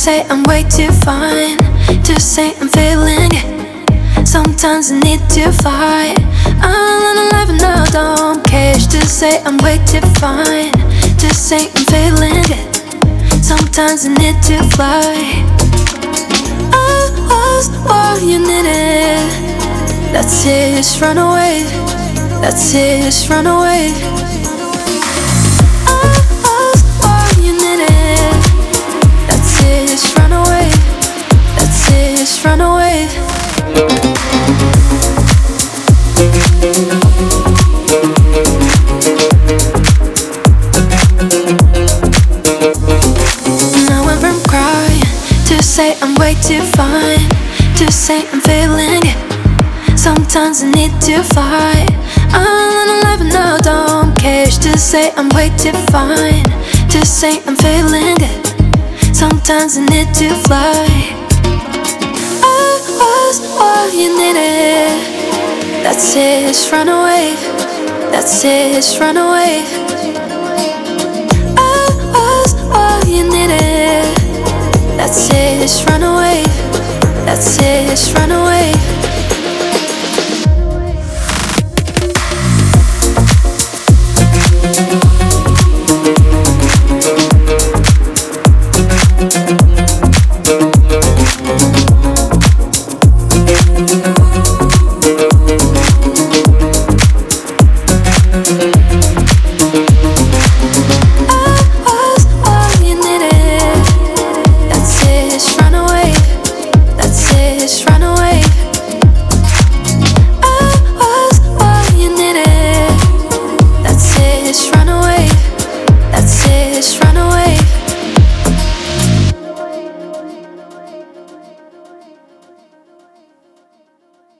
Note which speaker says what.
Speaker 1: say I'm way too fine, to say I'm feeling it. Sometimes I need to fight. I'm alive and I don't care. To say I'm way too fine, to say I'm feeling it. Sometimes I need to fly. I was all you needed. That's it, just run away. That's it, just run away. I was all you needed. That's it, just run away. That's it, just run away. Now I went from crying to say I'm way too fine, to say I'm feeling it. Sometimes I need to fight. I'm alive and I don't care. To say I'm way too fine, to say I'm feeling it. Sometimes I need to fly. I was all you needed. That's it, just run away. That's it, just run away. I was all you needed. That's it, just run away. That's it, just run away.